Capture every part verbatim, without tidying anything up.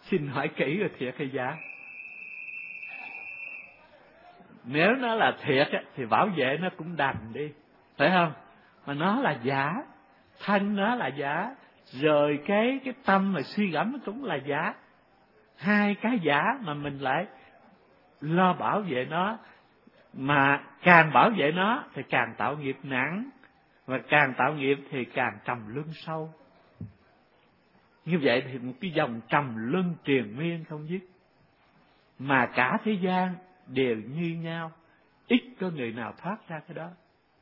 Xin hỏi kỹ rồi, thiệt hay giả? Nếu nó là thiệt thì bảo vệ nó cũng đành đi, phải không? Mà nó là giả, thân nó là giả, rồi cái cái tâm mà suy gẫm nó cũng là giả. Hai cái giả mà mình lại lo bảo vệ nó, mà càng bảo vệ nó thì càng tạo nghiệp nặng, và càng tạo nghiệp thì càng trầm luân sâu. Như vậy thì một cái dòng trầm luân triền miên không dứt, mà cả thế gian đều như nhau, ít có người nào thoát ra cái đó.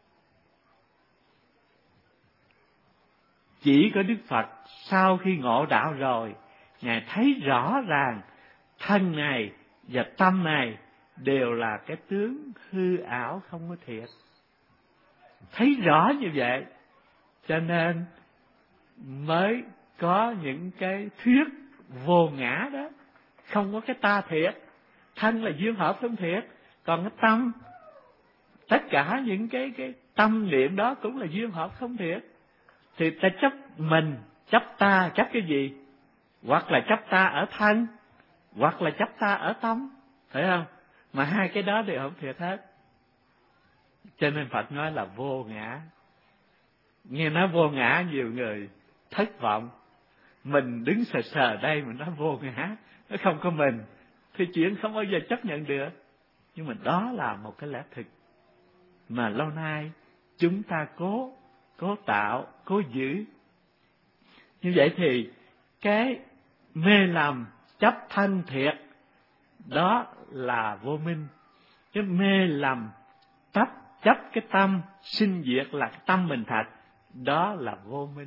Chỉ có Đức Phật sau khi ngộ đạo rồi, Ngài thấy rõ ràng thân này và tâm này đều là cái tướng hư ảo không có thiệt. Thấy rõ như vậy, cho nên mới có những cái thuyết vô ngã đó. Không có cái ta thiệt, thân là duyên hợp không thiệt, còn cái tâm, tất cả những cái cái tâm niệm đó cũng là duyên hợp không thiệt. Thì ta chấp mình, chấp ta, chấp cái gì? Hoặc là chấp ta ở thân, hoặc là chấp ta ở tâm, phải không? Mà hai cái đó đều không thiệt hết. Cho nên Phật nói là vô ngã. Nghe nói vô ngã nhiều người thất vọng. Mình đứng sờ sờ đây mà nói vô ngã, nó không có mình, thì chuyện không bao giờ chấp nhận được. Nhưng mà đó là một cái lẽ thực mà lâu nay chúng ta cố cố tạo, cố giữ. Như vậy thì cái mê lầm chấp thân thiệt đó là vô minh. Cái mê lầm chấp chấp cái tâm sinh diệt là cái tâm mình thật, đó là vô minh.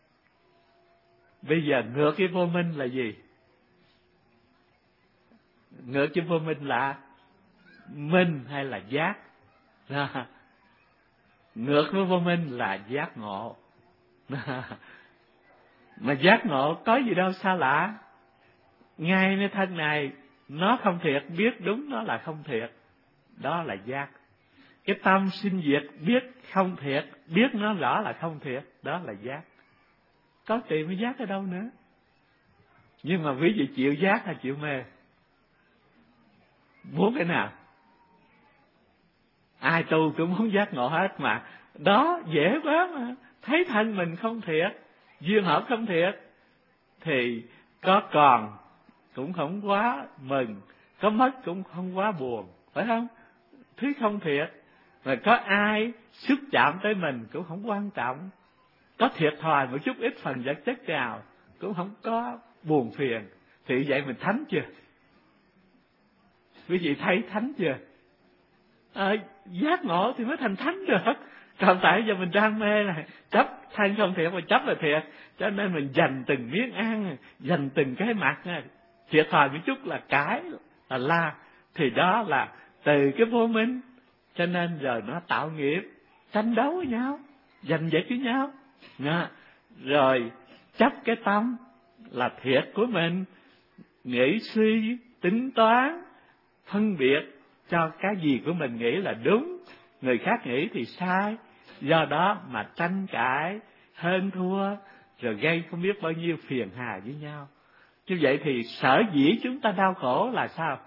Bây giờ ngược cái vô minh là gì? Ngược cái vô minh là minh hay là giác? Ngược với vô minh là giác ngộ. Mà giác ngộ có gì đâu xa lạ. Ngay nơi thân này nó không thiệt, biết đúng nó là không thiệt, đó là giác. Cái tâm sinh diệt biết không thiệt, biết nó rõ là không thiệt, đó là giác. Có tìm cái giác ở đâu nữa? Nhưng mà quý vị chịu giác hay chịu mê? Muốn cái nào? Ai tu cũng muốn giác ngộ hết mà. Đó dễ quá mà. Thấy thân mình không thiệt, duyên hợp không thiệt, thì có còn cũng không quá mừng, có mất cũng không quá buồn, phải không? Thứ không thiệt, mà có ai xúc chạm tới mình cũng không quan trọng. Có thiệt thòi một chút ít phần vật chất nào cũng không có buồn phiền. Thì vậy mình thánh chưa? Quý vị thấy thánh chưa? À, giác ngộ thì mới thành thánh được. Còn tại giờ mình đang mê này, chấp thân không thiệt mà chấp là thiệt, cho nên mình dành từng miếng ăn, dành từng cái mặt, thiệt thòi một chút là cái là la, thì đó là từ cái vô minh. Cho nên giờ nó tạo nghiệp, tranh đấu với nhau, giành giật với nhau. Nha. Rồi chấp cái tâm là thiệt của mình, nghĩ suy, tính toán, phân biệt cho cái gì của mình nghĩ là đúng, người khác nghĩ thì sai. Do đó mà tranh cãi, hơn thua, rồi gây không biết bao nhiêu phiền hà với nhau. Như vậy thì sở dĩ chúng ta đau khổ là sao?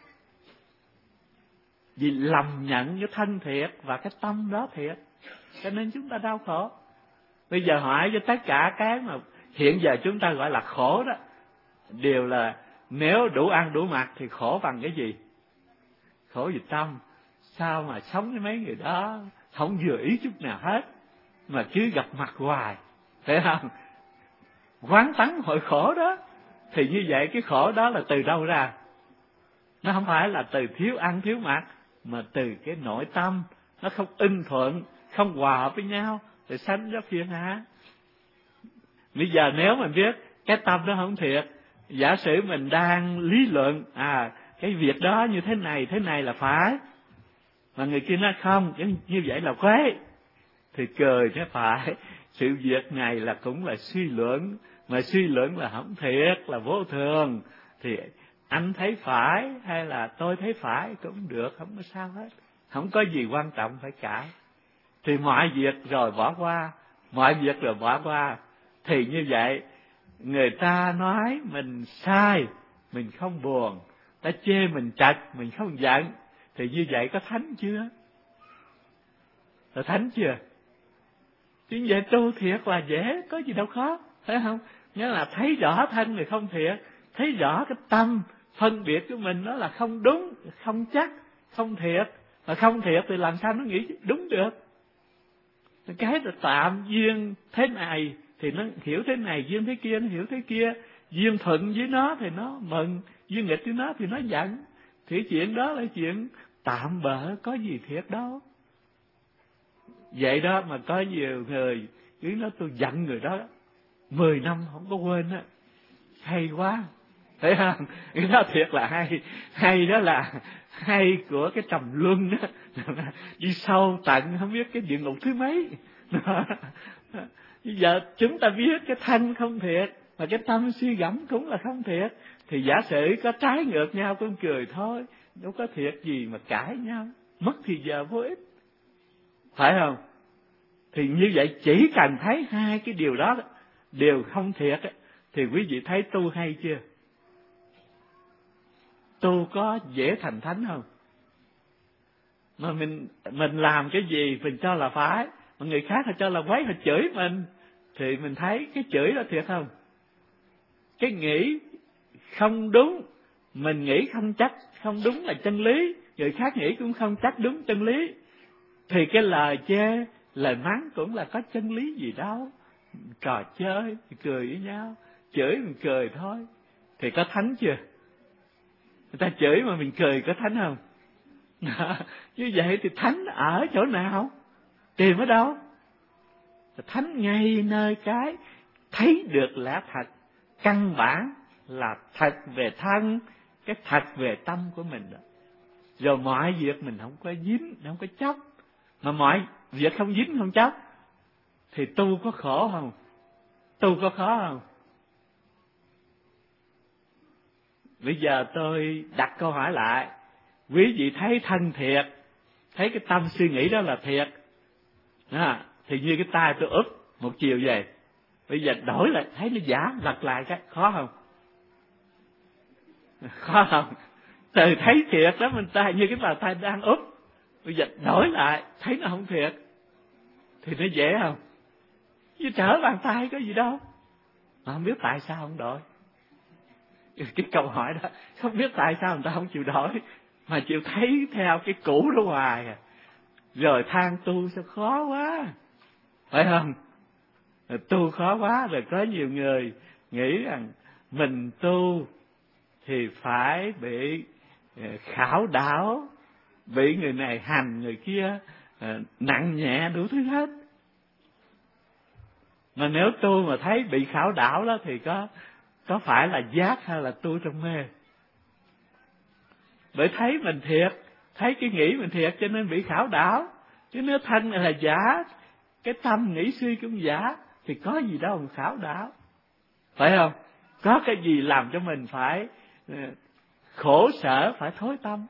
Vì lầm nhận cái thân thiệt và cái tâm đó thiệt, cho nên chúng ta đau khổ. Bây giờ hỏi cho tất cả cái mà hiện giờ chúng ta gọi là khổ đó, đều là nếu đủ ăn đủ mặc thì khổ bằng cái gì? Khổ vì tâm. Sao mà sống với mấy người đó không vừa ý chút nào hết, mà cứ gặp mặt hoài, phải không? Quán tắng hội khổ đó. Thì như vậy cái khổ đó là từ đâu ra? Nó không phải là từ thiếu ăn thiếu mặc, mà từ cái nội tâm nó không ưng thuận, không hòa hợp với nhau, thì sanh ra phiền hà. Bây giờ nếu mình biết cái tâm đó không thiệt, giả sử mình đang lý luận, à cái việc đó như thế này, thế này là phải, mà người kia nói không, như vậy là quấy, thì cười chứ phải. Sự việc này là cũng là suy luận, mà suy luận là không thiệt, là vô thường, thì anh thấy phải hay là tôi thấy phải cũng được, không có sao hết, không có gì quan trọng phải cãi. Thì mọi việc rồi bỏ qua, mọi việc rồi bỏ qua, thì như vậy người ta nói mình sai, mình không buồn, ta chê mình trật, mình không giận, thì như vậy có thánh chưa? Là thánh chưa? Chứ vậy tu thiệt là dễ, có gì đâu khó, phải không? Nghĩa là thấy rõ thân thì không thiệt, thấy rõ cái tâm phân biệt của mình nó là không đúng, không chắc, không thiệt. Mà không thiệt thì làm sao nó nghĩ đúng được? Cái là tạm duyên thế này thì nó hiểu thế này, duyên thế kia nó hiểu thế kia. Duyên thuận với nó thì nó mừng, duyên nghịch với nó thì nó giận. Thì chuyện đó là chuyện tạm bợ, có gì thiệt đâu. Vậy đó mà có nhiều người cứ nói tôi giận người đó mười năm không có quên á, hay quá, thấy không? Cái đó thiệt là hay, hay đó là hay của cái trầm luân đó, đi sâu tận không biết cái địa ngục thứ mấy. Bây giờ chúng ta biết cái thân không thiệt, mà cái tâm suy gẫm cũng là không thiệt, thì giả sử có trái ngược nhau cũng cười thôi, đâu có thiệt gì mà cãi nhau, mất thì giờ vô ích, phải không? Thì như vậy chỉ cần thấy hai cái điều đó đều không thiệt thì quý vị thấy tu hay chưa? Tu có dễ thành thánh không? Mà mình mình làm cái gì mình cho là phải, mà người khác họ cho là quấy, họ chửi mình, thì mình thấy cái chửi đó thiệt không? Cái nghĩ không đúng, mình nghĩ không chắc không đúng là chân lý, người khác nghĩ cũng không chắc đúng chân lý, thì cái lời chê, lời mắng cũng là có chân lý gì đâu. Trò chơi, cười với nhau, chửi mình cười thôi, thì có thánh chưa? Người ta chửi mà mình cười có thánh không? Như vậy thì thánh ở chỗ nào? Tìm ở đâu? Thánh ngay nơi cái thấy được lẽ thật, căn bản là thật về thân, cái thật về tâm của mình đó. Rồi mọi việc mình không có dính, không có chấp. Mà mọi việc không dính không chấp thì tu có khổ không? Tu có khó không? Bây giờ tôi đặt câu hỏi lại, quý vị thấy thân thiệt, thấy cái tâm suy nghĩ đó là thiệt, à, thì như cái tay tôi úp một chiều về, bây giờ đổi lại thấy nó giả, lật lại cái khó không? Khó không? Từ thấy thiệt đó mình tay như cái bàn tay đang úp, bây giờ đổi lại thấy nó không thiệt, thì nó dễ không? Chứ trở bàn tay có gì đâu, mà không biết tại sao không đổi. Cái câu hỏi đó không biết tại sao người ta không chịu đổi, mà chịu thấy theo cái cũ đó hoài à. Rồi than tu sao khó quá, phải không? Rồi tu khó quá, rồi có nhiều người nghĩ rằng mình tu thì phải bị khảo đảo, bị người này hành người kia nặng nhẹ đủ thứ hết. Mà nếu tu mà thấy bị khảo đảo đó thì có có phải là giác hay là tu trong mê? Bởi thấy mình thiệt, thấy cái nghĩ mình thiệt cho nên bị khảo đảo. Chứ nếu thân là giả, cái tâm nghĩ suy cũng giả, thì có gì đâu mà khảo đảo, phải không? Có cái gì làm cho mình phải khổ sở, phải thối tâm.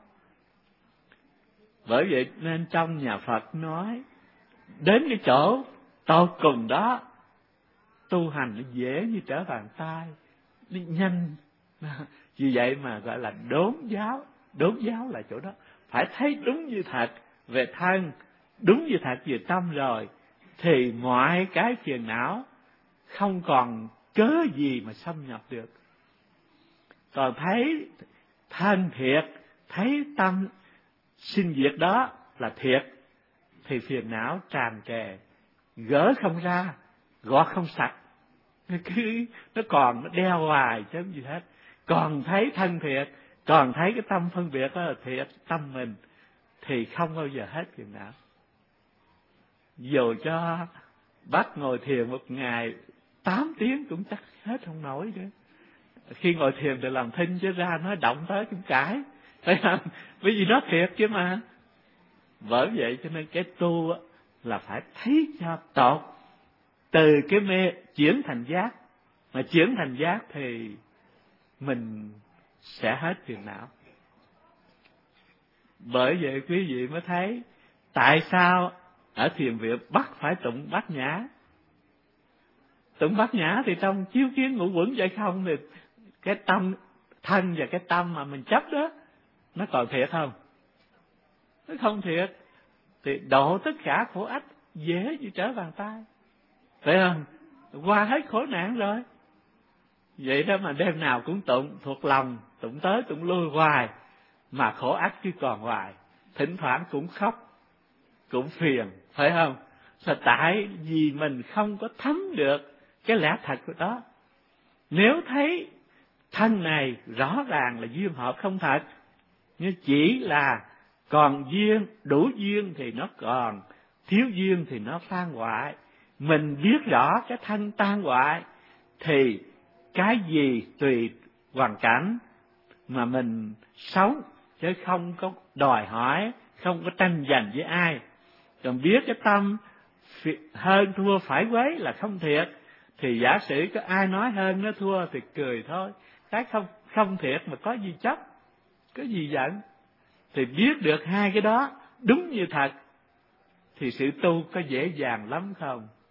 Bởi vậy nên trong nhà Phật nói, đến cái chỗ tột cùng đó, tu hành nó dễ như trở bàn tay, nó nhanh. Vì vậy mà gọi là đốn giáo. Đốn giáo là chỗ đó, phải thấy đúng như thật về thân, đúng như thật về tâm rồi, thì mọi cái phiền não không còn cớ gì mà xâm nhập được. Còn thấy thân thiệt, thấy tâm sinh diệt đó là thiệt, thì phiền não tràn trề, gỡ không ra, gọt không sạch, nó cứ nó còn nó đeo hoài chứ không gì hết. Còn thấy thân thiệt, còn thấy cái tâm phân biệt đó là thiệt, tâm mình, thì không bao giờ hết phiền não. Dù cho bắt ngồi thiền một ngày tám tiếng cũng chắc hết không nổi nữa. Khi ngồi thiền thì làm thinh, chứ ra nói động tới cũng cãi, phải không? Bởi vì nó thiệt chứ mà. Bởi vậy cho nên cái tu là phải thấy cho tột, từ cái mê chuyển thành giác. Mà chuyển thành giác thì mình sẽ hết phiền não. Bởi vậy quý vị mới thấy tại sao ở thiền viện bắt phải tụng Bát Nhã. tụng bát nhã thì trong chiếu kiến ngũ quẩn vậy không, thì cái tâm thân và cái tâm mà mình chấp đó nó còn thiệt không? Nó không thiệt. Thì độ tất cả khổ ách dễ như trở bàn tay, phải không? Qua hết khổ nạn rồi. Vậy đó mà đêm nào cũng tụng thuộc lòng, tụng tới tụng lui hoài, mà khổ ách cứ còn hoài. Thỉnh thoảng cũng khóc, cũng phiền, phải không? Sao tại vì mình không có thấm được cái lẽ thật của đó. Nếu thấy thân này rõ ràng là duyên hợp không thật, nhưng chỉ là còn duyên, đủ duyên thì nó còn, thiếu duyên thì nó tan hoại. Mình biết rõ cái thân tan hoại thì cái gì tùy hoàn cảnh mà mình sống, chứ không có đòi hỏi, không có tranh giành với ai. Còn biết cái tâm hơn thua phải quấy là không thiệt, thì giả sử có ai nói hơn nó thua thì cười thôi. Cái không không thiệt mà có gì chấp, có gì giận. Thì biết được hai cái đó đúng như thật thì sự tu có dễ dàng lắm không?